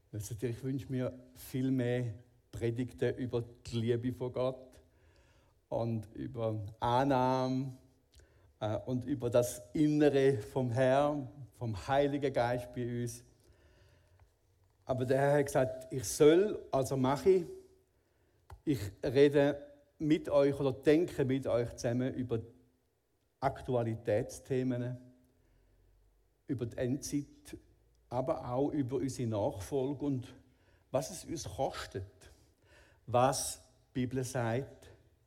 Also ich wünsche mir viel mehr Predigten über die Liebe von Gott und über Annahme und über das Innere vom Herrn, vom Heiligen Geist bei uns. Aber der Herr hat gesagt, ich soll, also mache ich. Ich rede mit euch oder denke mit euch zusammen über Aktualitätsthemen, über die Endzeit, aber auch über unsere Nachfolge und was es uns kostet, was die Bibel sagt,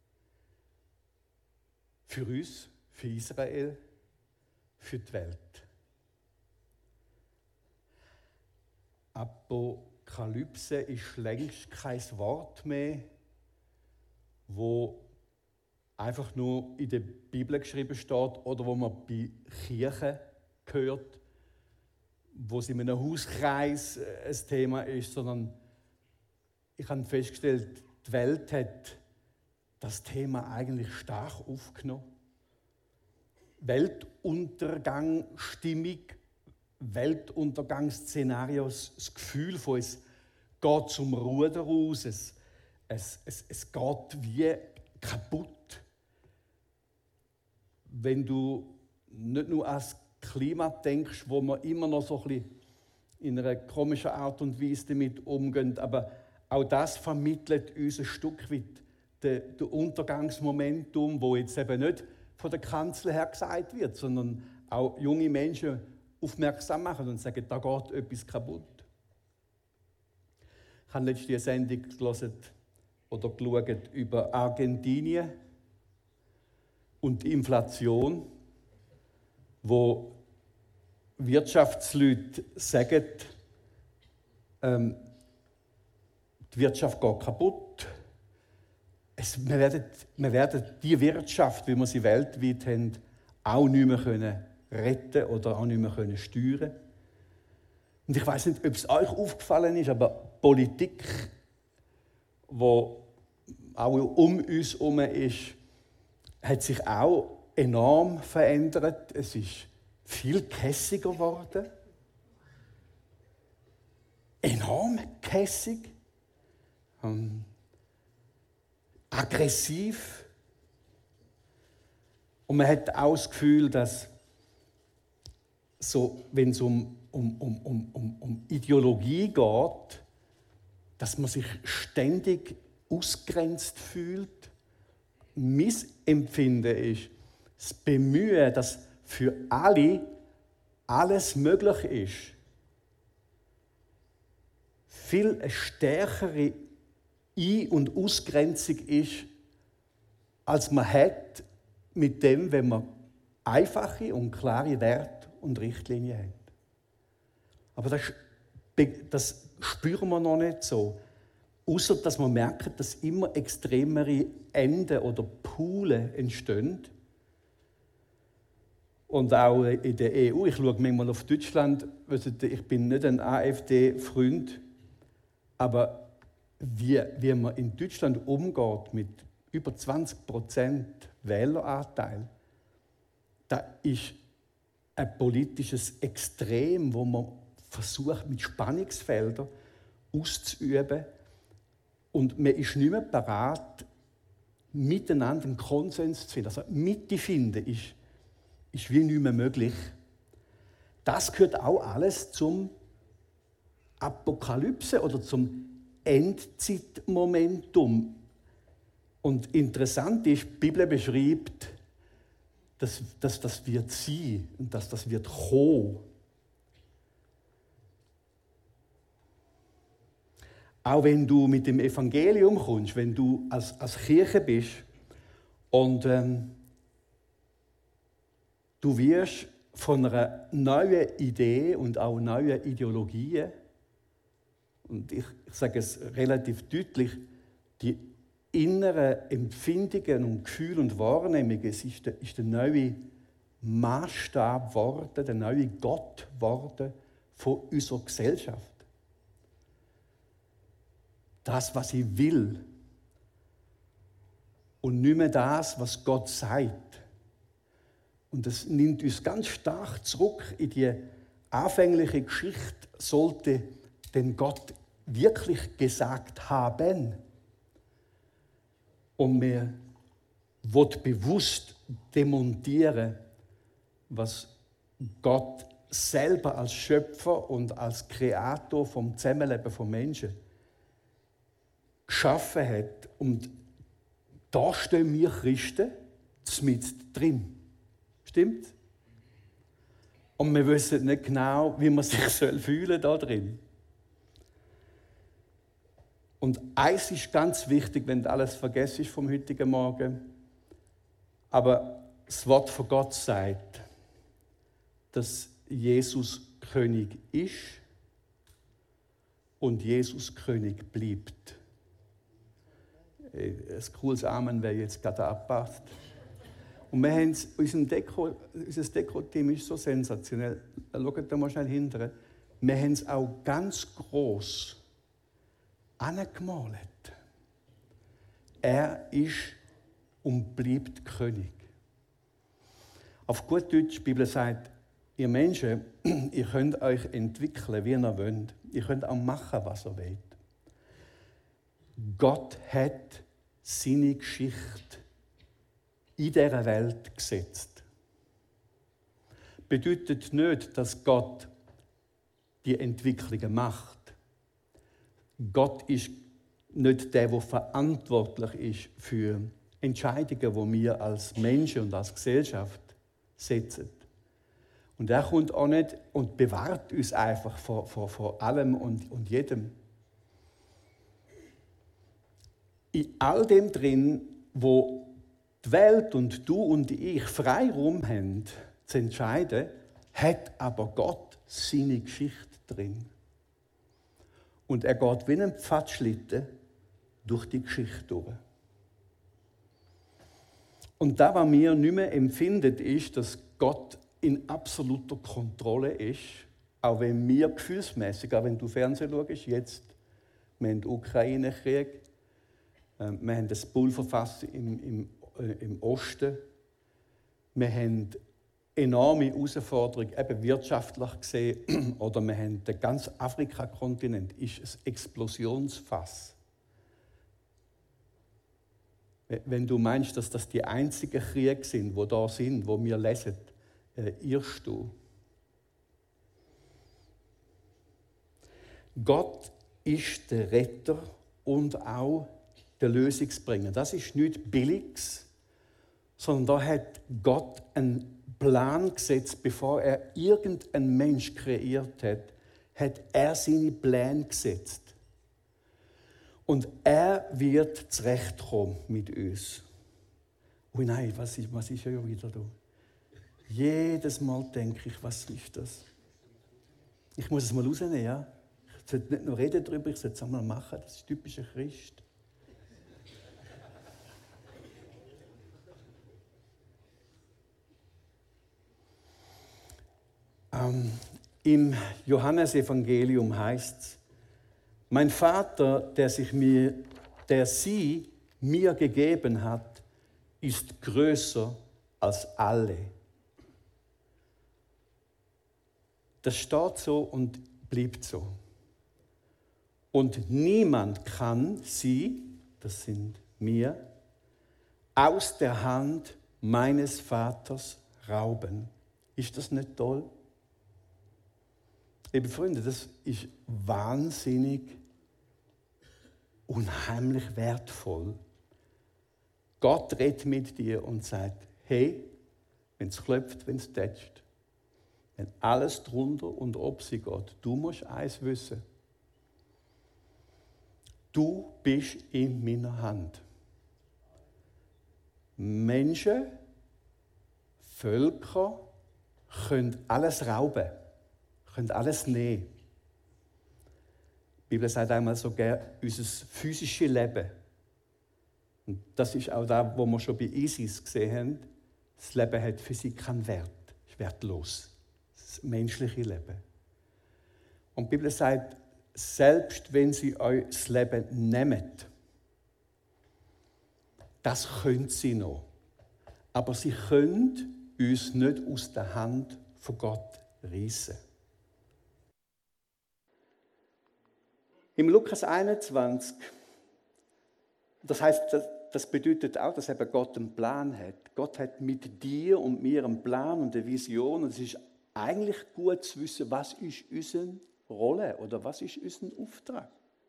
für uns, für Israel, für die Welt. Apokalypse ist längst kein Wort mehr, wo einfach nur in der Bibel geschrieben steht oder wo man bei Kirchen hört, wo es in einem Hauskreis ein Thema ist, sondern ich habe festgestellt, die Welt hat das Thema eigentlich stark aufgenommen. Weltuntergangsstimmung, Weltuntergangsszenarios, das Gefühl von es geht zum Ruder raus, es geht wie kaputt. Wenn du nicht nur ans Klima denkst, wo man immer noch so ein bisschen in einer komischen Art und Weise damit umgeht, aber auch das vermittelt uns ein Stück weit das Untergangsmomentum, wo jetzt eben nicht von der Kanzel her gesagt wird, sondern auch junge Menschen aufmerksam machen und sagen, da geht etwas kaputt. Ich habe letztens eine Sendung gelesen oder geschaut über Argentinien und die Inflation, wo Wirtschaftsleute sagen, die Wirtschaft geht kaputt. Wir werden die Wirtschaft, wie wir sie weltweit haben, auch nicht mehr retten oder auch nicht mehr steuern. Und ich weiß nicht, ob es euch aufgefallen ist, aber Politik, die auch um uns herum ist, hat sich auch enorm verändert. Es ist viel kässiger geworden. Enorm kässig. Aggressiv. Und man hat auch das Gefühl, dass so, wenn es um Ideologie geht, dass man sich ständig ausgrenzt fühlt. Mein Empfinden ist, das Bemühen, dass für alle alles möglich ist, viel eine stärkere Ein- und Ausgrenzung ist, als man hat mit dem, wenn man einfache und klare Werte und Richtlinien hat. Aber das spüren wir noch nicht so. Außer dass man merkt, dass immer extremere Enden oder Poolen entstehen. Und auch in der EU, ich schaue manchmal auf Deutschland, ich bin nicht ein AfD-Freund, aber wie man in Deutschland umgeht mit über 20% Wähleranteil, da ist ein politisches Extrem, wo man versucht, mit Spannungsfeldern auszuüben. Und man ist nicht mehr bereit, miteinander einen Konsens zu finden. Also Mitte finden ist wie nicht mehr möglich. Das gehört auch alles zum Apokalypse oder zum Endzeitmomentum. Und interessant ist, die Bibel beschreibt, dass das wird sein und dass das wird kommen. Auch wenn du mit dem Evangelium kommst, wenn du als Kirche bist und du wirst von einer neuen Idee und auch neuen Ideologien, und ich sage es relativ deutlich, die inneren Empfindungen und Gefühle und Wahrnehmungen, es ist der neue Maßstab geworden, der neue Gott geworden von unserer Gesellschaft. Das, was ich will. Und nicht mehr das, was Gott sagt. Und das nimmt uns ganz stark zurück in die anfängliche Geschichte, sollte den Gott wirklich gesagt haben. Und wir wollen bewusst demontieren, was Gott selber als Schöpfer und als Kreator vom Zusammenleben von Menschen geschaffen hat. Und da stehen wir Christen mit drin. Stimmt? Und wir wissen nicht genau, wie man sich fühlen da drin. Und eins ist ganz wichtig, wenn du alles vergisst vom heutigen Morgen. Aber das Wort von Gott sagt, dass Jesus König ist und Jesus König bleibt. Ein cooles Amen, wer jetzt gerade abpasst. Und wir haben unser Deko-Team ist so sensationell. Schaut da mal schnell hinterher. Wir haben es auch ganz gross angemalt. Er ist und bleibt König. Auf gut Deutsch, die Bibel sagt, ihr Menschen, ihr könnt euch entwickeln, wie ihr wollt. Ihr könnt auch machen, was ihr wollt. Gott hat seine Geschichte in dieser Welt gesetzt. Bedeutet nicht, dass Gott die Entwicklungen macht. Gott ist nicht der verantwortlich ist für Entscheidungen, die wir als Menschen und als Gesellschaft setzen. Und er kommt auch nicht und bewahrt uns einfach vor allem und jedem. In all dem drin, wo die Welt und du und ich Freiraum haben, zu entscheiden, hat aber Gott seine Geschichte drin. Und er geht wie ein Pfadschlitten durch die Geschichte durch. Und das, was wir nicht mehr empfinden, ist, dass Gott in absoluter Kontrolle ist, auch wenn wir gefühlsmäßig, auch wenn du Fernsehen schaust, jetzt, wir haben den Ukraine-Krieg, wir haben das Pulverfass im Osten, wir haben enorme Herausforderungen, eben wirtschaftlich gesehen, oder wir haben den ganzen Afrika-Kontinent, ist ein Explosionsfass. Wenn du meinst, dass das die einzigen Kriege sind, die da sind, wo wir lesen, irrst du. Gott ist der Retter und auch der Lösungsbringer. Das ist nichts Billiges, sondern da hat Gott einen Plan gesetzt, bevor er irgendeinen Mensch kreiert hat, hat er seine Pläne gesetzt. Und er wird zurechtkommen mit uns. Oh nein, was ist ja wieder da? Jedes Mal denke ich, was ist das? Ich muss es mal rausnehmen, ja? Ich sollte nicht nur reden darüber, ich sollte es auch mal machen. Das ist typischer Christ. Im Johannesevangelium heißt es, mein Vater, der sie mir gegeben hat, ist größer als alle. Das steht so und bleibt so. Und niemand kann sie, das sind wir, aus der Hand meines Vaters rauben. Ist das nicht toll? Liebe Freunde, das ist wahnsinnig, unheimlich wertvoll. Gott redet mit dir und sagt, hey, wenn es klopft, wenn es tätscht, wenn alles drunter und ob sie geht, du musst eins wissen. Du bist in meiner Hand. Menschen, Völker können alles rauben, können alles nehmen. Die Bibel sagt einmal sogar, unser physisches Leben. Und das ist auch das, was wir schon bei ISIS gesehen haben. Das Leben hat für sie keinen Wert, ist wertlos. Das menschliche Leben. Und die Bibel sagt, selbst wenn sie euch das Leben nehmen, das können sie noch. Aber sie können uns nicht aus der Hand von Gott reissen. Im Lukas 21, das heißt, das bedeutet auch, dass eben Gott einen Plan hat. Gott hat mit dir und mir einen Plan und eine Vision. Und es ist eigentlich gut zu wissen, was ist unsere Rolle oder was ist unser Auftrag.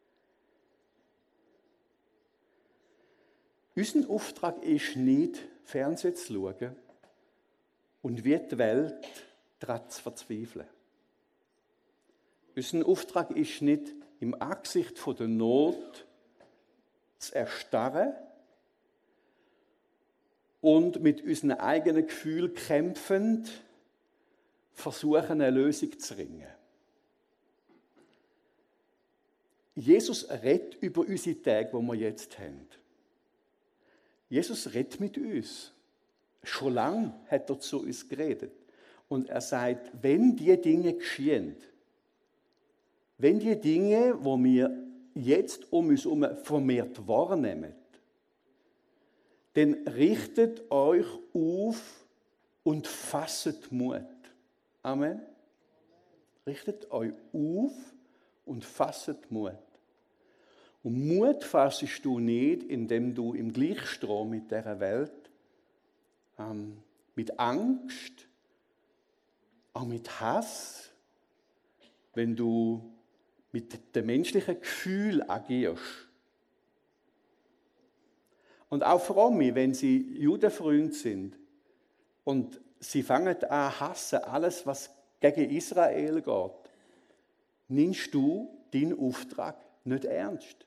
Unser Auftrag ist nicht, Fernsehen zu schauen und wie die Welt daran zu verzweifeln. Unser Auftrag ist nicht, im Angesicht der Not zu erstarren und mit unseren eigenen Gefühlen kämpfend versuchen, eine Lösung zu ringen. Jesus redet über unsere Tage, die wir jetzt haben. Jesus redet mit uns. Schon lange hat er zu uns geredet. Und er sagt, wenn die Dinge geschehen, wenn die Dinge, die wir jetzt um uns herum vermehrt wahrnehmen, dann richtet euch auf und fasset Mut. Amen. Richtet euch auf und fasset Mut. Und Mut fassest du nicht, indem du im Gleichstrom mit dieser Welt, mit Angst, auch mit Hass, wenn du mit dem menschlichen Gefühl agierst. Und auch Fromme, wenn sie Judenfreund sind und sie fangen an hassen, alles, was gegen Israel geht, nimmst du deinen Auftrag nicht ernst.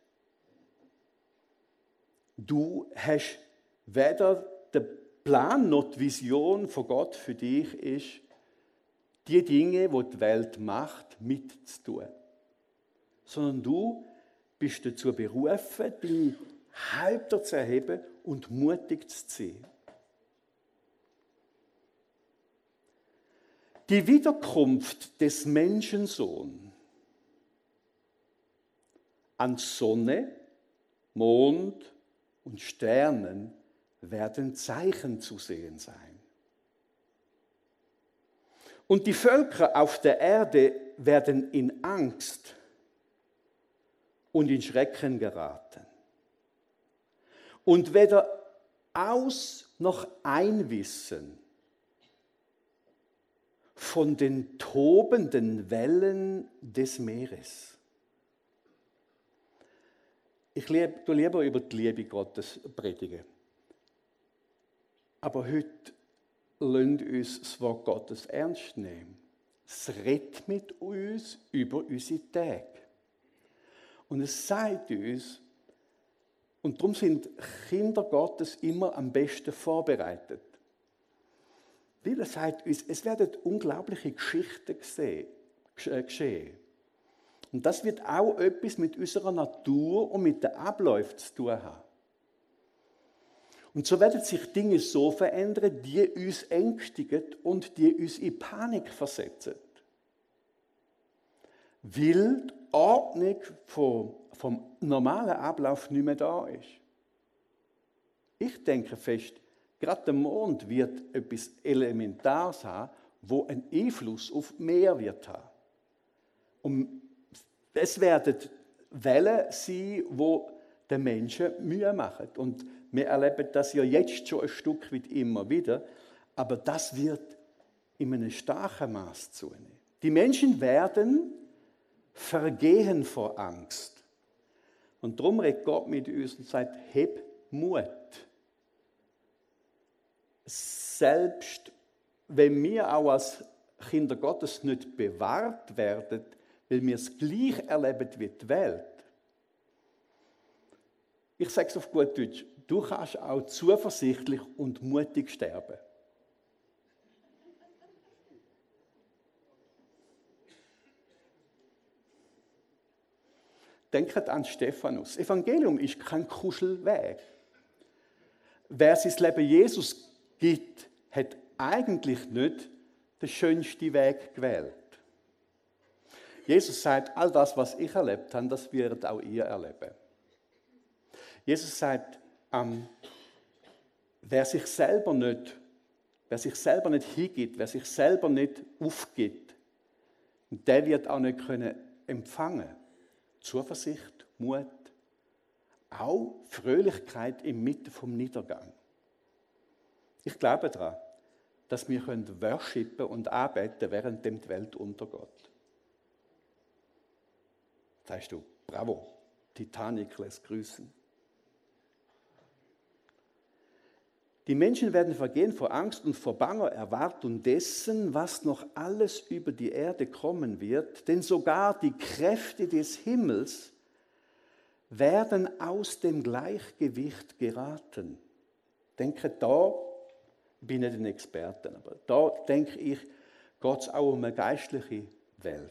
Du hast weder den Plan noch die Vision von Gott für dich ist, die Dinge, die die Welt macht, mitzutun. Sondern du bist dazu berufen, deine Häupter zu erheben und mutig zu sein. Die Wiederkunft des Menschensohns an Sonne, Mond und Sternen werden Zeichen zu sehen sein. Und die Völker auf der Erde werden in Angst und in Schrecken geraten. Und weder Aus- noch Einwissen von den tobenden Wellen des Meeres. Ich tue lieber über die Liebe Gottes predigen. Aber heute lasst uns das Wort Gottes ernst nehmen. Es redet mit uns über unsere Tage. Und es sagt uns, und darum sind Kinder Gottes immer am besten vorbereitet. Weil es sagt uns, es werden unglaubliche Geschichten geschehen. Und das wird auch etwas mit unserer Natur und mit den Abläufen zu tun haben. Und so werden sich Dinge so verändern, die uns ängstigen und die uns in Panik versetzen. Weil die Ordnung vom normalen Ablauf nicht mehr da ist. Ich denke fest, gerade der Mond wird etwas Elementares haben, wo einen Einfluss auf die Meer wird haben. Und es werden Wellen sein, die den Menschen Mühe machen. Und wir erleben das ja jetzt schon ein Stück weit immer wieder, aber das wird in einem starken Maß zunehmen. Die Menschen werden vergehen vor Angst. Und darum redet Gott mit uns und sagt, heb Mut. Selbst wenn wir auch als Kinder Gottes nicht bewahrt werden, weil wir es gleich erleben wie die Welt. Ich sage es auf gut Deutsch, du kannst auch zuversichtlich und mutig sterben. Denkt an Stephanus. Das Evangelium ist kein Kuschelweg. Wer sein Leben Jesus gibt, hat eigentlich nicht den schönsten Weg gewählt. Jesus sagt, all das, was ich erlebt habe, das werdet auch ihr erleben. Jesus sagt, wer sich selber nicht hingibt, wer sich selber nicht aufgibt, der wird auch nicht können empfangen. Zuversicht, Mut, auch Fröhlichkeit inmitten vom Niedergang. Ich glaube daran, dass wir worshipen und anbeten, während die Welt untergeht. Sagst du, bravo, Titanic lässt grüßen. Die Menschen werden vergehen vor Angst und vor banger Erwartung dessen, was noch alles über die Erde kommen wird, denn sogar die Kräfte des Himmels werden aus dem Gleichgewicht geraten. Denke da, ich bin nicht ein Experte, aber da denke ich, geht es auch um eine geistliche Welt.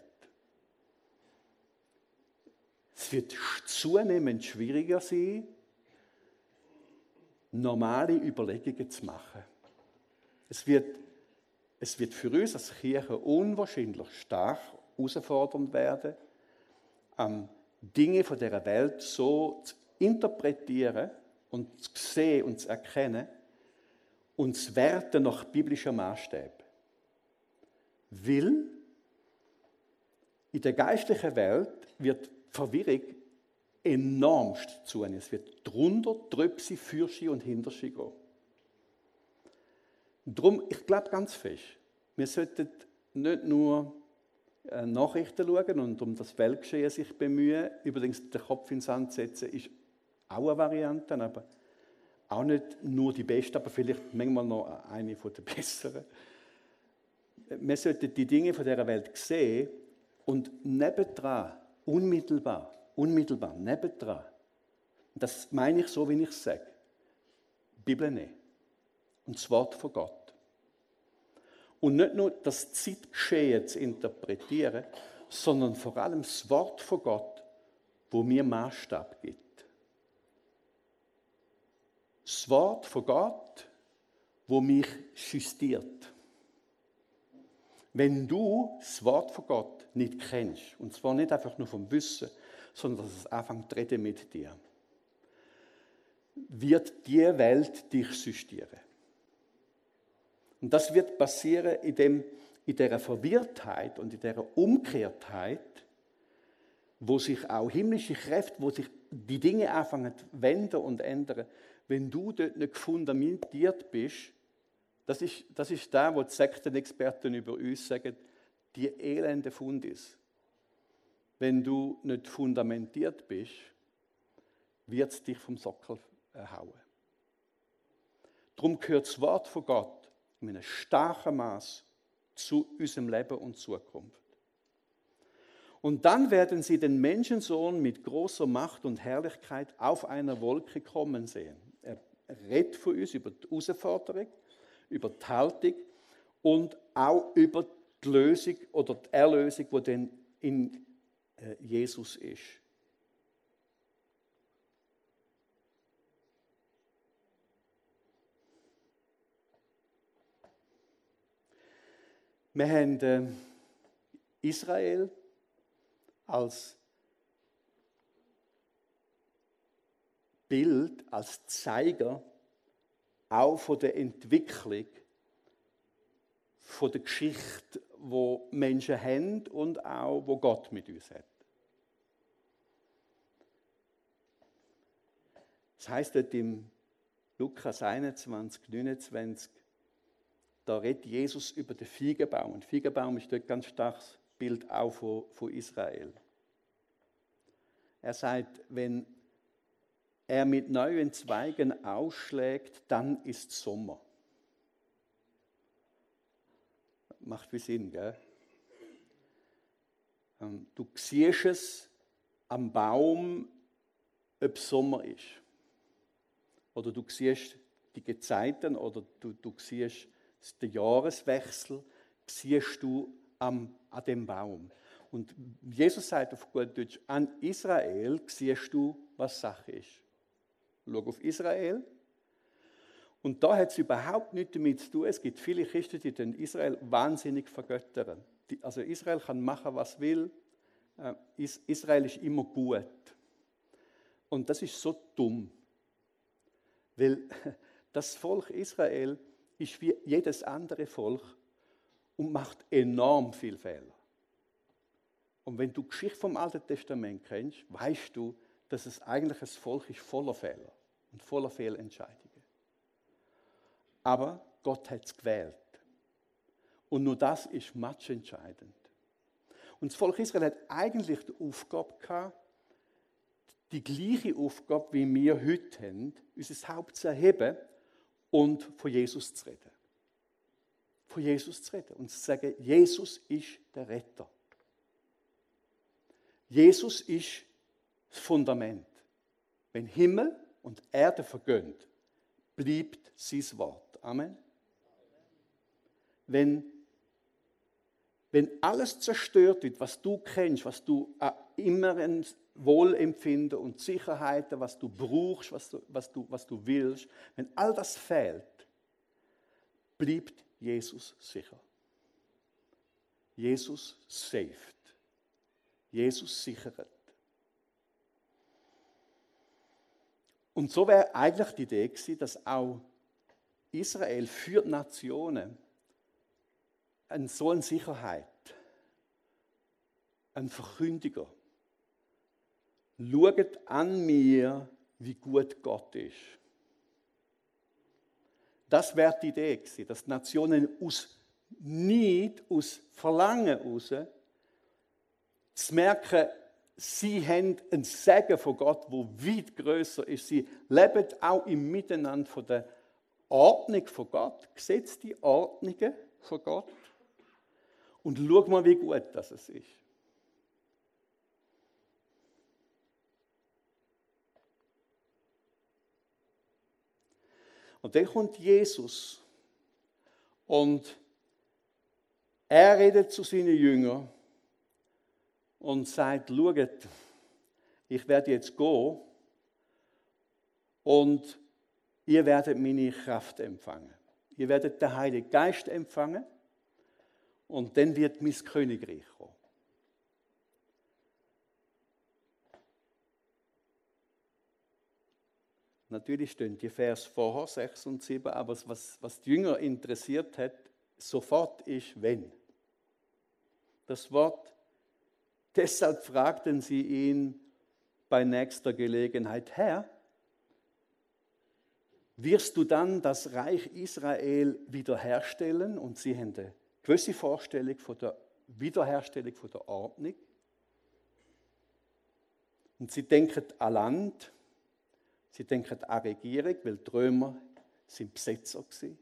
Es wird zunehmend schwieriger sein, normale Überlegungen zu machen. Es wird für uns als Kirche unwahrscheinlich stark herausfordernd werden, Dinge von dieser Welt so zu interpretieren und zu sehen und zu erkennen und zu werten nach biblischen Maßstäben. Weil in der geistlichen Welt wird Verwirrung enormst zunehmen. Es wird drunter, drüber, für und hinter sie gehen. Darum, ich glaube ganz fest, wir sollten nicht nur Nachrichten schauen und um das Weltgeschehen sich bemühen. Übrigens, den Kopf in den Sand setzen ist auch eine Variante, aber auch nicht nur die beste, aber vielleicht manchmal noch eine von den besseren. Wir sollten die Dinge von dieser Welt sehen und nebendran, unmittelbar, nebendran, das meine ich so, wie ich es sage, die Bibel nehmen und das Wort von Gott. Und nicht nur das Zeitgeschehen zu interpretieren, sondern vor allem das Wort von Gott, wo mir Maßstab gibt. Das Wort von Gott, wo mich justiert. Wenn du das Wort von Gott nicht kennst, und zwar nicht einfach nur vom Wissen, sondern dass es anfängt zu reden mit dir, wird die Welt dich justieren. Und das wird passieren in dieser Verwirrtheit und in dieser Umkehrtheit, wo sich auch himmlische Kräfte, wo sich die Dinge anfangen zu wenden und ändern. Wenn du dort nicht fundamentiert bist, das ist da, wo die Sektenexperten über uns sagen, die elende Fundis. Wenn du nicht fundamentiert bist, wird es dich vom Sockel hauen. Darum gehört das Wort von Gott in einem starken Maß zu unserem Leben und Zukunft. Und dann werden sie den Menschensohn mit großer Macht und Herrlichkeit auf einer Wolke kommen sehen. Er redet von uns über die Herausforderung, über die Haltung und auch über die Lösung oder die Erlösung, die dann in Jesus ist. Wir haben Israel als Bild, als Zeiger auch von der Entwicklung, von der Geschichte, wo Menschen haben und auch wo Gott mit uns hat. Das heißt dort im Lukas 21, 29, da redet Jesus über den Feigenbaum. Und Feigenbaum ist dort ein ganz starkes Bild auch von Israel. Er sagt, wenn er mit neuen Zweigen ausschlägt, dann ist Sommer. Macht wie Sinn, gell? Du siehst es am Baum, ob Sommer ist. Oder du siehst die Gezeiten oder du siehst den Jahreswechsel, siehst du an dem Baum. Und Jesus sagt auf gut Deutsch, an Israel siehst du, was Sache ist. Schau auf Israel. Und da hat es überhaupt nichts damit zu tun. Es gibt viele Christen, die den Israel wahnsinnig vergöttern. Also Israel kann machen, was will. Israel ist immer gut. Und das ist so dumm. Weil das Volk Israel ist wie jedes andere Volk und macht enorm viele Fehler. Und wenn du die Geschichte vom Alten Testament kennst, weißt du, dass es eigentlich ein Volk ist voller Fehler und voller Fehlentscheidungen. Aber Gott hat es gewählt. Und nur das ist matchentscheidend. Und das Volk Israel hat eigentlich die Aufgabe gehabt, die gleiche Aufgabe, wie wir heute haben, unser Haupt zu erheben und von Jesus zu reden. Von Jesus zu reden und zu sagen, Jesus ist der Retter. Jesus ist das Fundament. Wenn Himmel und Erde vergehen, bleibt sein Wort. Amen. Wenn alles zerstört wird, was du kennst, was du immer ein Wohlempfinden und Sicherheiten, was du brauchst, was du willst, wenn all das fehlt, bleibt Jesus sicher. Jesus saved. Jesus sichert. Und so wäre eigentlich die Idee gewesen, dass auch Israel für die Nationen so eine Sicherheit, ein Verkündiger. Schaut an mir, wie gut Gott ist. Das wäre die Idee gewesen, dass die Nationen aus Neid, aus Verlangen heraus zu merken, sie haben einen Segen von Gott, der weit grösser ist. Sie leben auch im Miteinander von der Ordnung von Gott, gesetzte Ordnungen von Gott. Und schau mal, wie gut das ist. Und dann kommt Jesus und er redet zu seinen Jüngern und sagt, schaut, ich werde jetzt gehen und ihr werdet meine Kraft empfangen. Ihr werdet den Heiligen Geist empfangen und dann wird mein Königreich kommen. Natürlich stehen die Vers vorher, 6 und 7, aber was die Jünger interessiert hat, sofort ist, wenn. Das Wort, deshalb fragten sie ihn bei nächster Gelegenheit, Herr, wirst du dann das Reich Israel wiederherstellen? Und sie haben eine gewisse Vorstellung von der Wiederherstellung von der Ordnung. Und sie denken an Land, sie denken an Regierung, weil die Römer sind Besetzer waren.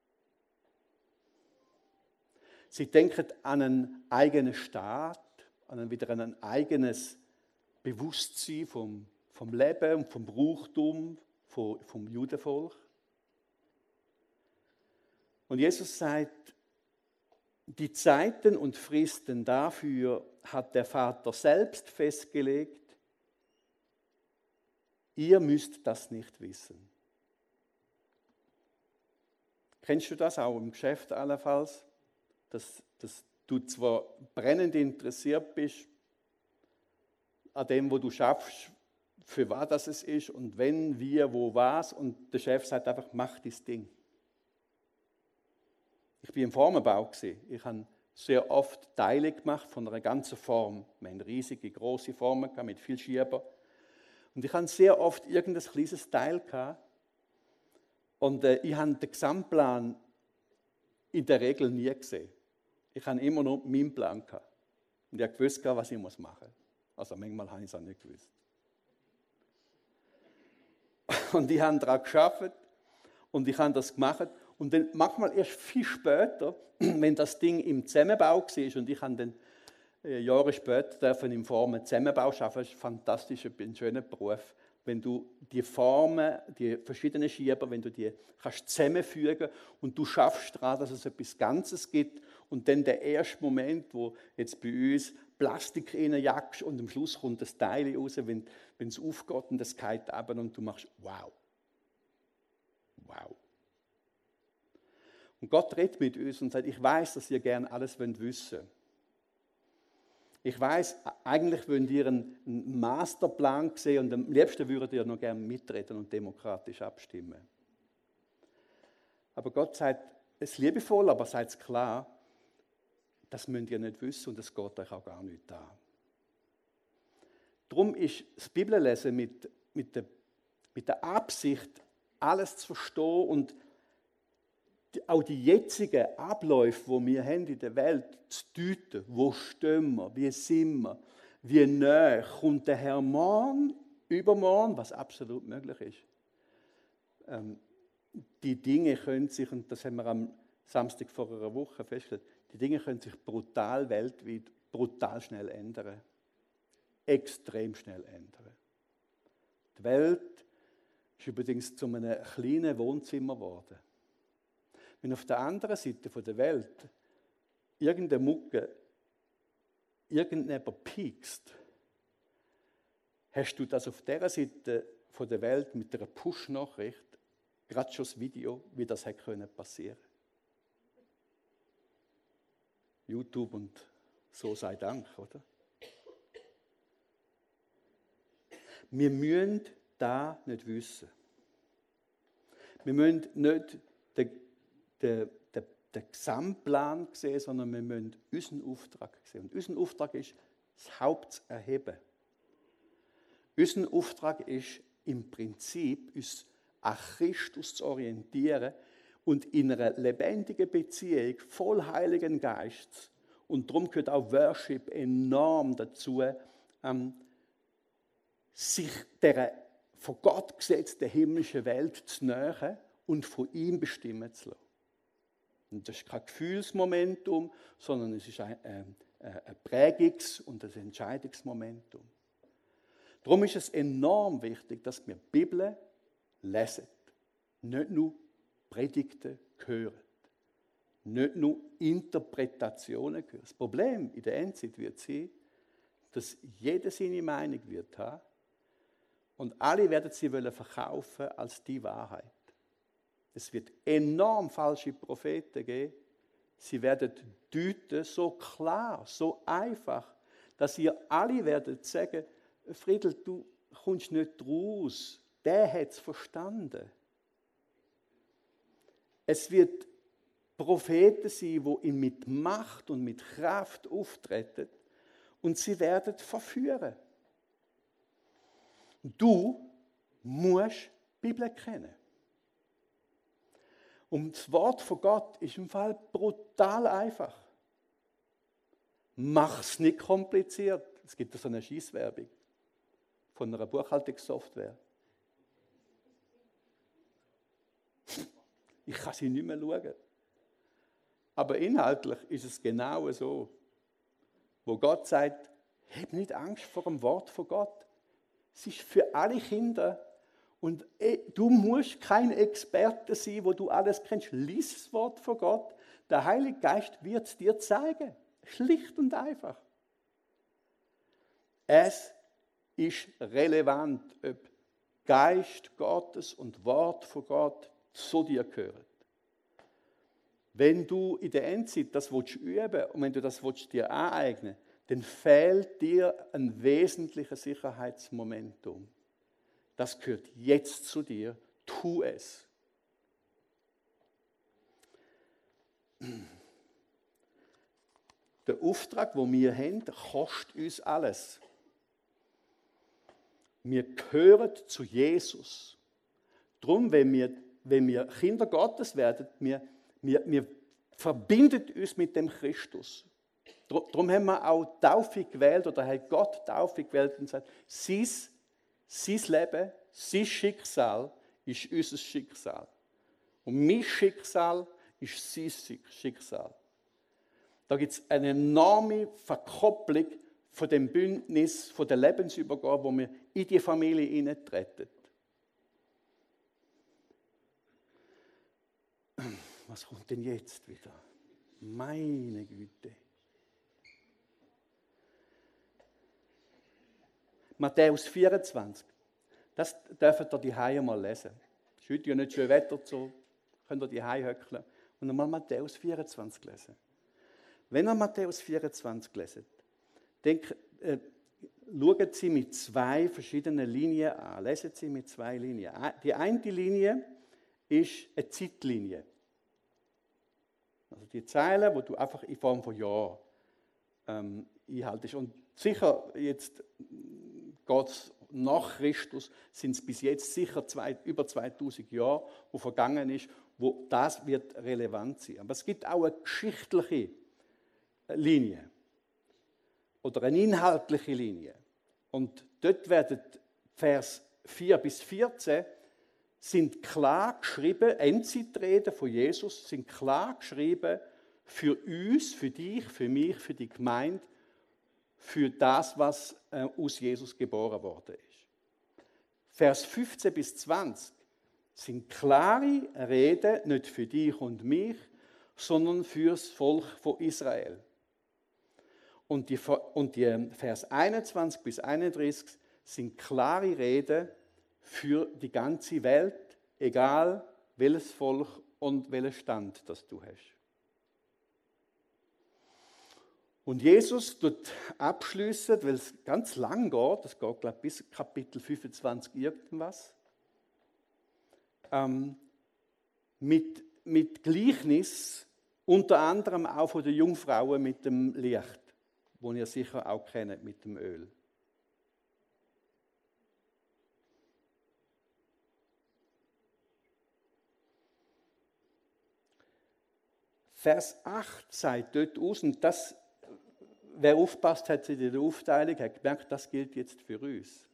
Sie denken an einen eigenen Staat, wieder an ein eigenes Bewusstsein vom Leben und vom Brauchtum, vom Judenvolk. Und Jesus sagt, die Zeiten und Fristen dafür hat der Vater selbst festgelegt. Ihr müsst das nicht wissen. Kennst du das auch im Geschäft allenfalls? Dass du zwar brennend interessiert bist an dem, wo du schaffst, für was das es ist und wenn, wie, wo, was und der Chef sagt einfach, mach das Ding. Ich war im Formenbau. Ich habe sehr oft Teile gemacht von einer ganzen Form. Wir hatten riesige, grosse Formen mit viel Schieber. Und ich hatte sehr oft irgendein kleines Teil gehabt. Und ich habe den Gesamtplan in der Regel nie gesehen. Ich habe immer nur meinen Plan gehabt. Und ich wusste, was ich machen muss. Also manchmal habe ich es auch nicht gewusst. Und ich habe daran gearbeitet und ich habe das gemacht. Und dann manchmal erst viel später, wenn das Ding im Zusammenbau war und ich habe dann Jahre später im Formen Zusammenbau arbeiten, das ist fantastisch, ein schöner Beruf. Wenn du die Formen, die verschiedenen Schieber, wenn du die kannst zusammenfügen und du schaffst daran, dass es etwas Ganzes gibt und dann der erste Moment, wo jetzt bei uns Plastik reinjagst und am Schluss kommt das Teil raus, wenn es aufgeht und das geht runter und du machst wow. Wow. Und Gott redet mit uns und sagt, ich weiß, dass ihr gerne alles wissen wollt. Ich weiß, eigentlich wollt ihr einen Masterplan sehen und am liebsten würdet ihr noch gerne mitreden und demokratisch abstimmen. Aber Gott sagt es liebevoll, aber sagt es klar, das müsst ihr nicht wissen und es geht euch auch gar nicht an. darum ist das Bibellesen mit der Absicht, alles zu verstehen und auch die jetzigen Abläufe, die wir haben in der Welt, zu deuten. Wo stehen wir? Wie sind wir? Wie nahe kommt der Herr morgen, übermorgen, was absolut möglich ist. Die Dinge können sich, und das haben wir am Samstag vor einer Woche festgestellt, die Dinge können sich brutal weltweit, brutal schnell ändern. Extrem schnell ändern. Die Welt ist übrigens zu einem kleinen Wohnzimmer geworden. Wenn auf der anderen Seite der Welt irgendeine Mucke irgendjemand piekst, hast du das auf dieser Seite der Welt mit einer Push-Nachricht gerade schon das Video, wie das hätte passieren können. YouTube und so sei Dank, oder? Wir müssen das nicht wissen. Wir müssen nicht den Gesamtplan sehen, sondern wir müssen unseren Auftrag sehen. Und unser Auftrag ist, das Haupt zu erheben. Unser Auftrag ist im Prinzip, uns an Christus zu orientieren und in einer lebendigen Beziehung, voll Heiligen Geistes. Und darum gehört auch Worship enorm dazu, sich der von Gott gesetzten himmlischen Welt zu nähern und von ihm bestimmen zu lassen. Und das ist kein Gefühlsmomentum, sondern es ist ein Prägungs- und ein Entscheidungsmomentum. Darum ist es enorm wichtig, dass wir die Bibel lesen, nicht nur Predigten hören, nicht nur Interpretationen hören. Das Problem in der Endzeit wird sein, dass jeder seine Meinung wird haben und alle werden sie verkaufen als die Wahrheit. Es wird enorm falsche Propheten geben. Sie werden deuten, so klar, so einfach, dass ihr alle werdet sagen, Friedel, du kommst nicht raus. Der hat es verstanden. Es wird Propheten sein, die mit Macht und mit Kraft auftreten und sie werden verführen. Du musst die Bibel kennen. Und das Wort von Gott ist im Fall brutal einfach. Mach es nicht kompliziert. Es gibt so eine Scheisswerbung von einer Buchhaltungssoftware. Ich kann sie nicht mehr schauen. Aber inhaltlich ist es genau so, wo Gott sagt, hab nicht Angst vor dem Wort von Gott. Es ist für alle Kinder. Und du musst kein Experte sein, wo du alles kennst. Lies das Wort von Gott. Der Heilige Geist wird es dir zeigen. Schlicht und einfach. Es ist relevant, ob Geist Gottes und Wort von Gott zu dir gehören. Wenn du in der Endzeit das üben willst und wenn du das dir aneignen willst, dann fehlt dir ein wesentliches Sicherheitsmomentum. Das gehört jetzt zu dir. Tu es. Der Auftrag, den wir haben, kostet uns alles. Wir gehören zu Jesus. Darum, wenn wir Kinder Gottes werden, wir verbinden uns mit dem Christus. Darum haben wir auch Taufe gewählt, oder hat Gott Taufe gewählt und sagt, sein Leben, sein Schicksal ist unser Schicksal. Und mein Schicksal ist sein Schicksal. Da gibt es eine enorme Verkopplung von dem Bündnis, von der Lebensübergabe, wo wir in die Familie hineintreten. Was kommt denn jetzt wieder? Meine Güte. Matthäus 24. Das dürft ihr die Hause mal lesen. Es ist heute ja nicht schön Wetter, so könnt ihr die Hause höckeln und einmal Matthäus 24 lesen. Wenn ihr Matthäus 24 leset, dann schauen Sie mit zwei verschiedenen Linien an. Lesen Sie mit zwei Linien. Die eine Linie ist eine Zeitlinie. Also die Zeilen, die du einfach in Form von Ja einhaltest. Und sicher, jetzt geht's nach Christus, sind es bis jetzt sicher über 2000 Jahre, wo vergangen ist, wo das wird relevant sein. Aber es gibt auch eine geschichtliche Linie oder eine inhaltliche Linie. Und dort werden Vers 4 bis 14 sind klar geschrieben, Endzeitreden von Jesus sind klar geschrieben für uns, für dich, für mich, für die Gemeinde, für das, was aus Jesus geboren worden ist. Vers 15 bis 20 sind klare Reden, nicht für dich und mich, sondern für das Volk von Israel. Und die Vers 21 bis 31 sind klare Reden für die ganze Welt, egal welches Volk und welchen Stand das du hast. Und Jesus tut abschließend, weil es ganz lang geht, das geht glaube ich bis Kapitel 25 irgendwas, mit Gleichnis, unter anderem auch von der Jungfrauen mit dem Licht, wo ihr sicher auch kennt mit dem Öl. Vers 8 sagt dort aus, und das, wer aufpasst hat in der Aufteilung, hat gemerkt, das gilt jetzt für uns.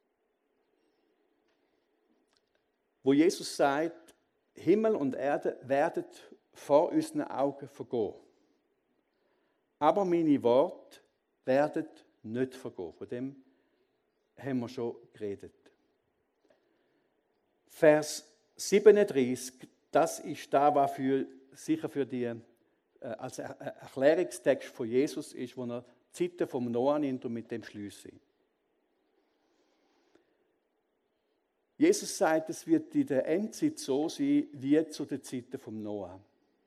Wo Jesus sagt, Himmel und Erde werden vor unseren Augen vergehen. Aber meine Worte werden nicht vergehen. Von dem haben wir schon geredet. Vers 37, das ist da, was sicher für die als Erklärungstext von Jesus ist, wo er die Zeiten vom Noah nimmt und mit dem schließt. Jesus sagt, es wird in der Endzeit so sein, wie zu den Zeiten vom Noah.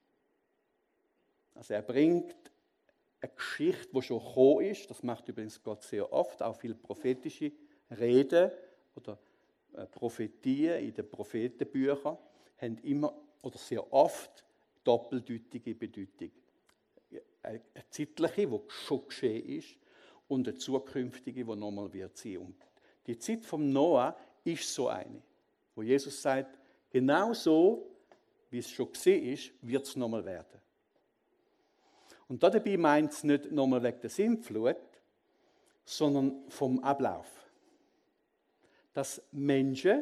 Also er bringt eine Geschichte, die schon gekommen ist, das macht übrigens Gott sehr oft, auch viele prophetische Reden oder Prophetien in den Prophetenbüchern haben immer oder sehr oft doppeldeutige Bedeutung. Eine zeitliche, die schon geschehen ist, und eine zukünftige, die nochmal wird sein. Und die Zeit vom Noah ist so eine, wo Jesus sagt, genau so, wie es schon war, wird es nochmal werden. Und dabei meint es nicht nochmal wegen der Sintflut, sondern vom Ablauf. Dass Menschen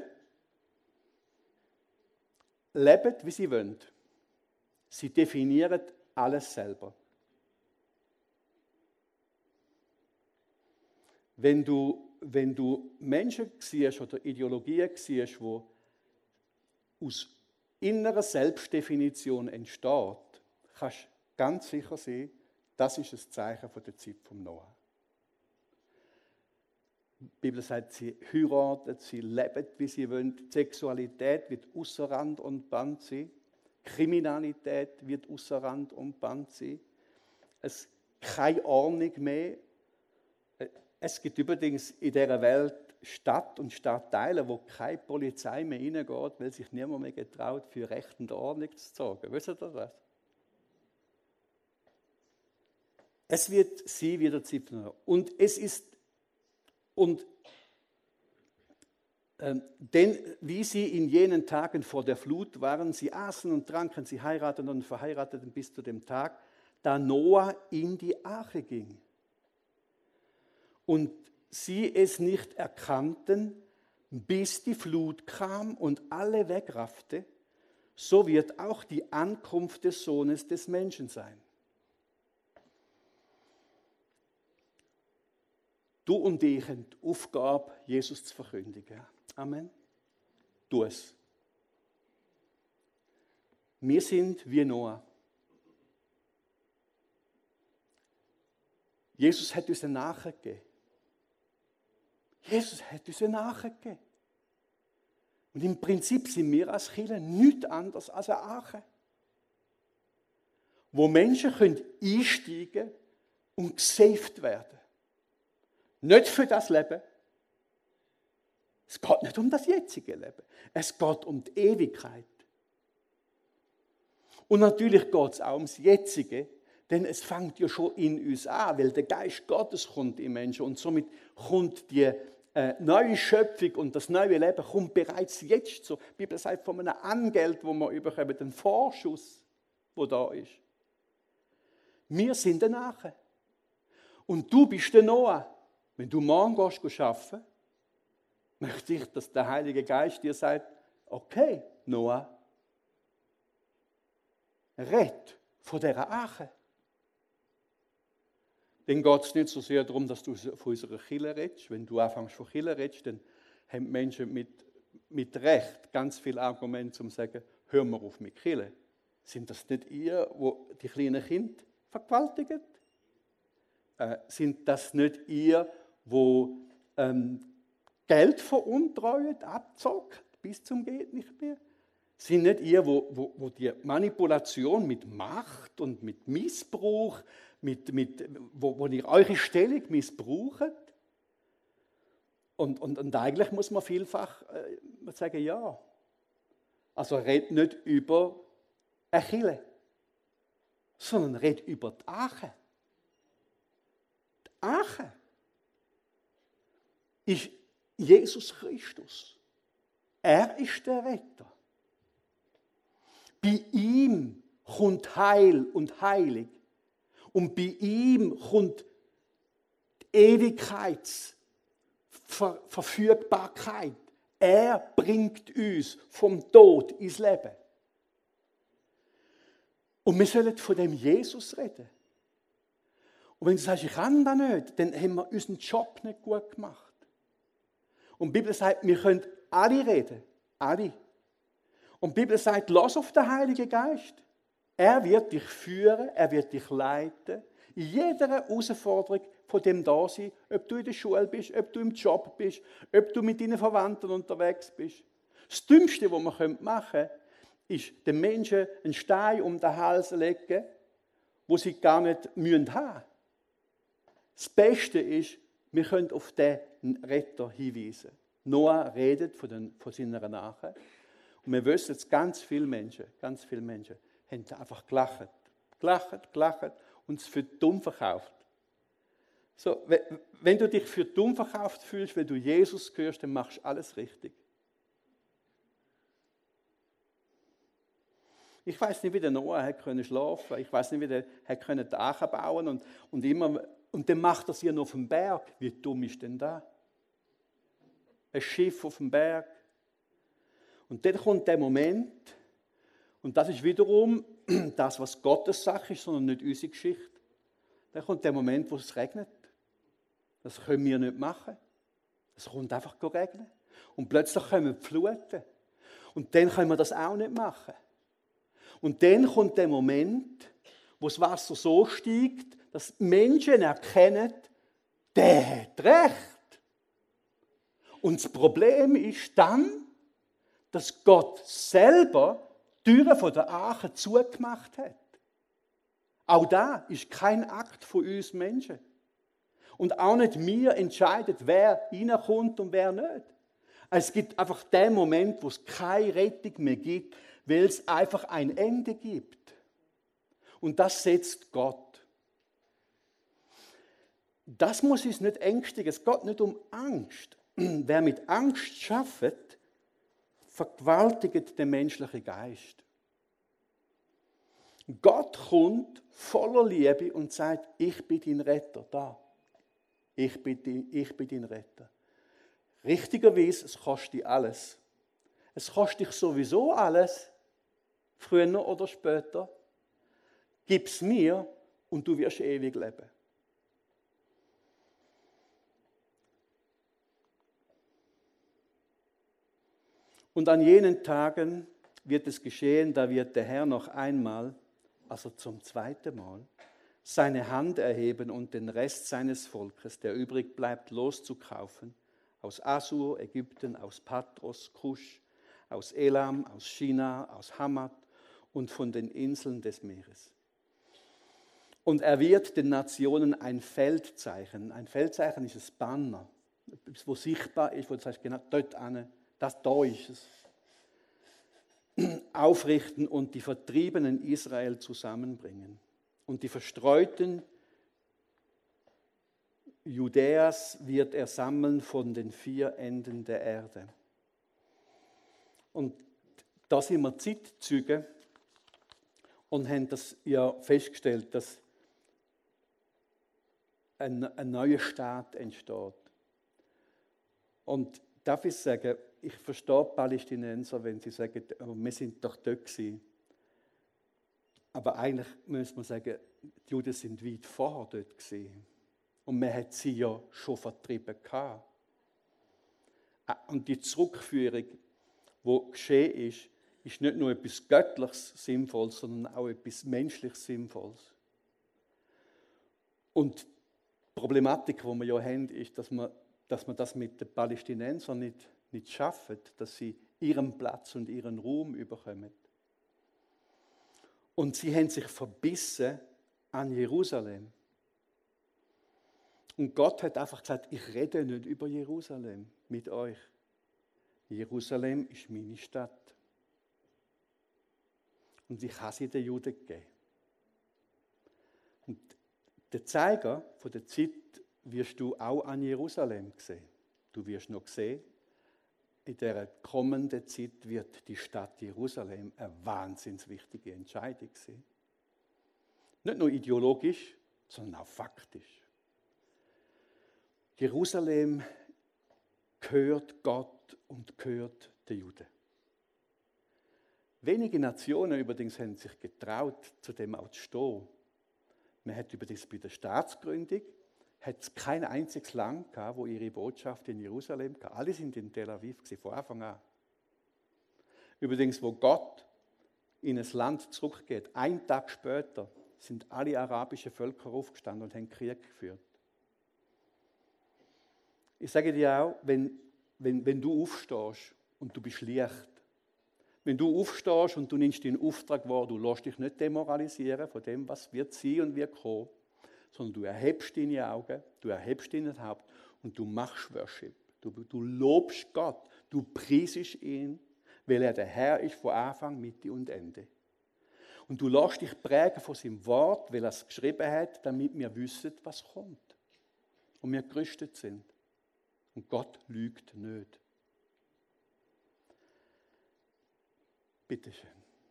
leben, wie sie wollen. Sie definieren alles selber. Wenn du Menschen siehst oder Ideologien siehst, die aus innerer Selbstdefinition entsteht, kannst du ganz sicher sein, das ist ein Zeichen von der Zeit vom Noah. Die Bibel sagt, sie heiraten, sie leben, wie sie wollen. Die Sexualität wird ausser Rand und Band sein. Kriminalität wird ausser Rand und Band sein. Es keine Ordnung mehr. Es gibt übrigens in dieser Welt Stadt und Stadtteile, wo keine Polizei mehr reingeht, weil sich niemand mehr getraut, für Recht und Ordnung zu sorgen. Wisst ihr das? Es wird sie wieder Zeit. Und es ist, denn wie sie in jenen Tagen vor der Flut waren, sie aßen und tranken, sie heirateten und verheirateten bis zu dem Tag, da Noah in die Arche ging. Und sie es nicht erkannten, bis die Flut kam und alle wegraffte, so wird auch die Ankunft des Sohnes des Menschen sein. Du und ich haben die Aufgabe, Jesus zu verkündigen. Amen. Tu es. Wir sind wie Noah. Jesus hat uns eine Arche gegeben. Jesus hat uns eine Arche gegeben. Und im Prinzip sind wir als Kirche nichts anderes als eine Arche, wo Menschen einsteigen können und gesaved werden. Nicht für das Leben. Es geht nicht um das jetzige Leben. Es geht um die Ewigkeit. Und natürlich geht es auch ums Jetzige, denn es fängt ja schon in uns an, weil der Geist Gottes kommt in Menschen und somit kommt die neue Schöpfung und das neue Leben kommt bereits jetzt so. Die Bibel sagt von einem Angeld, wo wir überkommen, den Vorschuss, wo da ist. Wir sind der Nache. Und du bist der Noah. Wenn du morgen gehst arbeiten, möchte ich, dass der Heilige Geist dir sagt, okay, Noah, red von dieser Ache. Dann geht es nicht so sehr darum, dass du von unserer Kirche redest. Wenn du anfängst von Kirche redest, dann haben die Menschen mit Recht ganz viele Argumente, um zu sagen, hör mal auf mit Kirche. Sind das nicht ihr, wo die kleinen Kinder vergewaltigt? Sind das nicht ihr, wo Geld veruntreut, abzockt, bis zum geht nicht mehr? Sind nicht ihr, wo die Manipulation mit Macht und mit Missbrauch, wo ihr eure Stellung missbraucht? Und eigentlich muss man vielfach sagen, ja. Also red nicht über eine Kirche, sondern red über die Ache. Die Ache ist Jesus Christus. Er ist der Retter. Bei ihm kommt Heil und Heilig. Und bei ihm kommt die Ewigkeitsverfügbarkeit. Er bringt uns vom Tod ins Leben. Und wir sollen von dem Jesus reden. Und wenn du sagst, ich kann das nicht, dann haben wir unseren Job nicht gut gemacht. Und die Bibel sagt, wir können alle reden. Alle. Und die Bibel sagt, lass auf den Heiligen Geist. Er wird dich führen, er wird dich leiten. In jeder Herausforderung von dem Dasein, ob du in der Schule bist, ob du im Job bist, ob du mit deinen Verwandten unterwegs bist. Das Dümmste, was wir machen können, ist, den Menschen einen Stein um den Hals legen, wo sie gar nicht haben müssen. Das Beste ist, wir können auf den Retter hinweisen. Noah redet von seiner Nache. Und wir wissen jetzt, ganz viele Menschen haben einfach gelacht und es für dumm verkauft. So, wenn du dich für dumm verkauft fühlst, wenn du Jesus hörst, dann machst du alles richtig. Ich weiß nicht, wie der Noah hat können schlafen. Ich weiß nicht, wie der hat können die Arche bauen und dann macht er sie noch auf dem Berg. Wie dumm ist denn da? Ein Schiff auf dem Berg. Und dann kommt der Moment, und das ist wiederum das, was Gottes Sache ist, sondern nicht unsere Geschichte. Dann kommt der Moment, wo es regnet. Das können wir nicht machen. Es kommt einfach regnen. Und plötzlich kommen die Fluten. Und dann können wir das auch nicht machen. Und dann kommt der Moment, wo das Wasser so steigt, dass Menschen erkennen, der hat recht. Und das Problem ist dann, dass Gott selber die Türen von der Arche zugemacht hat. Auch da ist kein Akt von uns Menschen. Und auch nicht wir entscheiden, wer reinkommt und wer nicht. Es gibt einfach den Moment, wo es keine Rettung mehr gibt, weil es einfach ein Ende gibt. Und das setzt Gott. Das muss uns nicht ängstigen. Es geht nicht um Angst. Wer mit Angst schafft, vergewaltigt den menschlichen Geist. Gott kommt voller Liebe und sagt, ich bin dein Retter, da. Ich bin dein Retter. Richtigerweise, es kostet dich alles. Es kostet dich sowieso alles, früher oder später. Gib es mir und du wirst ewig leben. Und an jenen Tagen wird es geschehen, da wird der Herr noch einmal, also zum zweiten Mal, seine Hand erheben und den Rest seines Volkes, der übrig bleibt, loszukaufen, aus Assur, Ägypten, aus Patros, Kusch, aus Elam, aus China, aus Hamat und von den Inseln des Meeres. Und er wird den Nationen ein Feldzeichen ist ein Banner, wo sichtbar ist, wo du sagst, genau dort an, das da ist es, aufrichten und die Vertriebenen Israel zusammenbringen und die Verstreuten Judäas wird er sammeln von den 4 Enden der Erde. Und da sind wir Zeitzeugen und haben das ja festgestellt, dass ein neuer Staat entsteht. Und darf ich sagen, ich verstehe Palästinenser, wenn sie sagen, wir sind doch dort gewesen. Aber eigentlich muss man sagen, die Juden sind weit vorher dort gewesen. Und man hat sie ja schon vertrieben gehabt. Und die Zurückführung, die geschehen ist, ist nicht nur etwas Göttliches Sinnvolles, sondern auch etwas Menschliches Sinnvolles. Und die Problematik, die wir ja haben, ist, dass man das mit den Palästinensern nicht schaffen, dass sie ihren Platz und ihren Raum bekommen. Und sie haben sich verbissen an Jerusalem. Und Gott hat einfach gesagt, ich rede nicht über Jerusalem mit euch. Jerusalem ist meine Stadt. Und ich habe sie den Juden gegeben. Und der Zeiger von der Zeit wirst du auch an Jerusalem sehen. Du wirst noch sehen, in der kommenden Zeit wird die Stadt Jerusalem eine wahnsinnig wichtige Entscheidung sein. Nicht nur ideologisch, sondern auch faktisch. Jerusalem gehört Gott und gehört den Juden. Wenige Nationen übrigens haben sich getraut, zu dem auch zu stehen. Man hat übrigens bei der Staatsgründung hat es kein einziges Land gehabt, wo ihre Botschaft in Jerusalem hatte. Alle sind in Tel Aviv gewesen, von Anfang an. Übrigens, wo Gott in ein Land zurückgeht, einen Tag später, sind alle arabischen Völker aufgestanden und haben Krieg geführt. Ich sage dir auch, wenn du aufstehst und du bist Licht, wenn du aufstehst und du nimmst deinen Auftrag wahr, du lässt dich nicht demoralisieren von dem, was wird sein und wird kommen, sondern du erhebst deine Augen, du erhebst dein Haupt und du machst Worship. Du lobst Gott, du preisest ihn, weil er der Herr ist von Anfang, Mitte und Ende. Und du lässt dich prägen von seinem Wort, weil er es geschrieben hat, damit wir wissen, was kommt. Und wir gerüstet sind. Und Gott lügt nicht. Bitte schön.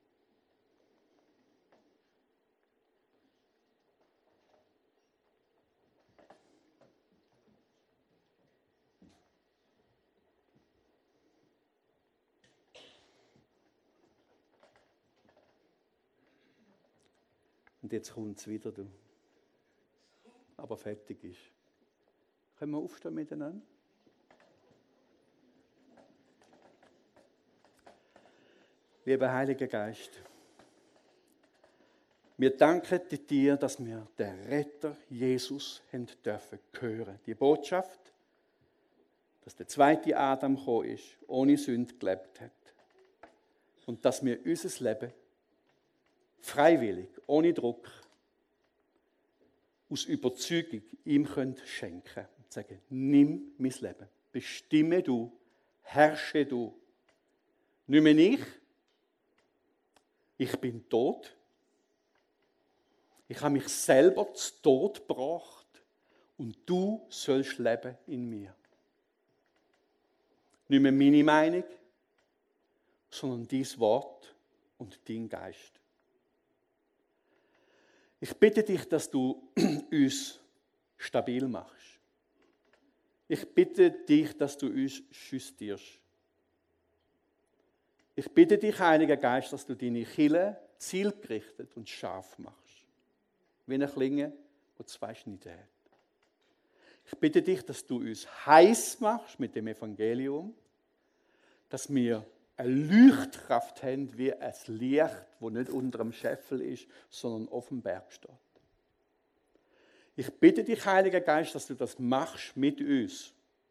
Und jetzt kommt es wieder, du. Aber fertig ist. Können wir aufstehen miteinander? Lieber Heiliger Geist, wir danken dir, dass wir den Retter Jesus haben dürfen hören. Die Botschaft, dass der zweite Adam gekommen ist, ohne Sünde gelebt hat. Und dass wir unser Leben freiwillig, ohne Druck, aus Überzeugung ihm schenken können. Und sagen, nimm mein Leben, bestimme du, herrsche du. Nicht mehr ich bin tot. Ich habe mich selber zu Tod gebracht und du sollst leben in mir. Nicht mehr meine Meinung, sondern dein Wort und dein Geist. Ich bitte dich, dass du uns stabil machst. Ich bitte dich, dass du uns justierst. Ich bitte dich, Heiliger Geist, dass du deine Kirche zielgerichtet und scharf machst. Wie eine Klinge, die 2 Schnitte hat. Ich bitte dich, dass du uns heiß machst mit dem Evangelium, dass wir eine Leuchtkraft haben wie ein Licht, das nicht unter dem Scheffel ist, sondern auf dem Berg steht. Ich bitte dich, Heiliger Geist, dass du das machst mit uns.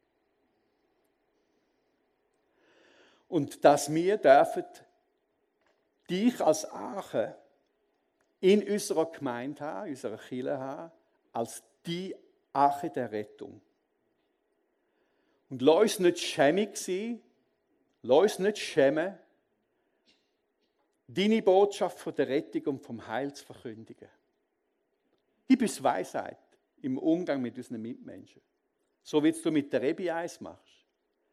Und dass wir dürfen dich als Arche in unserer Gemeinde haben, unserer Kirche haben, als die Arche der Rettung. Und lass uns nicht schämig sein, lass uns nicht schämen, deine Botschaft von der Rettung und vom Heil zu verkündigen. Gib uns Weisheit, im Umgang mit unseren Mitmenschen. So wie du mit der Rebi eins machst,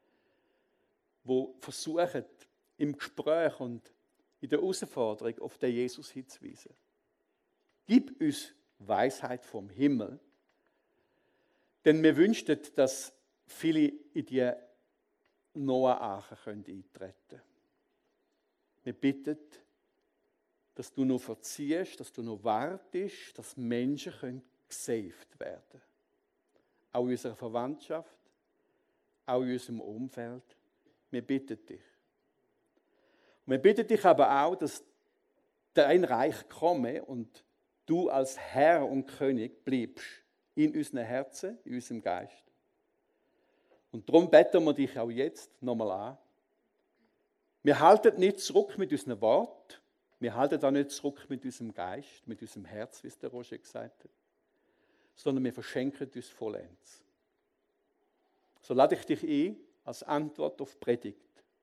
wo versuchen, im Gespräch und in der Herausforderung auf den Jesus hinzuweisen. Gib uns Weisheit vom Himmel, denn wir wünschten, dass viele in die Noah-Arche eintreten können. Wir bitten, dass du noch verziehst, dass du noch wartest, dass Menschen gesaved werden können. Auch in unserer Verwandtschaft, auch in unserem Umfeld. Wir bitten dich. Und wir bitten dich aber auch, dass dein Reich komme und du als Herr und König bleibst in unseren Herzen, in unserem Geist. Und darum beten wir dich auch jetzt nochmal an. Wir halten nicht zurück mit unseren Worten, wir halten auch nicht zurück mit unserem Geist, mit unserem Herz, wie es der Roger gesagt hat, sondern wir verschenken uns vollends. So lade ich dich ein, als Antwort auf die Predigt.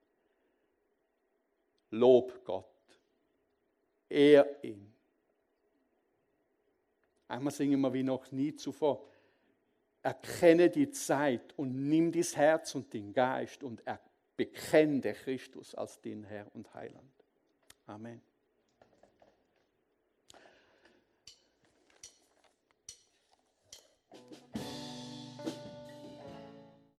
Lob Gott. Ehr ihn. Einmal singen wir wie noch nie zuvor. Erkenne die Zeit und nimm dein Herz und den Geist und bekenne Christus als den Herr und Heiland. Amen.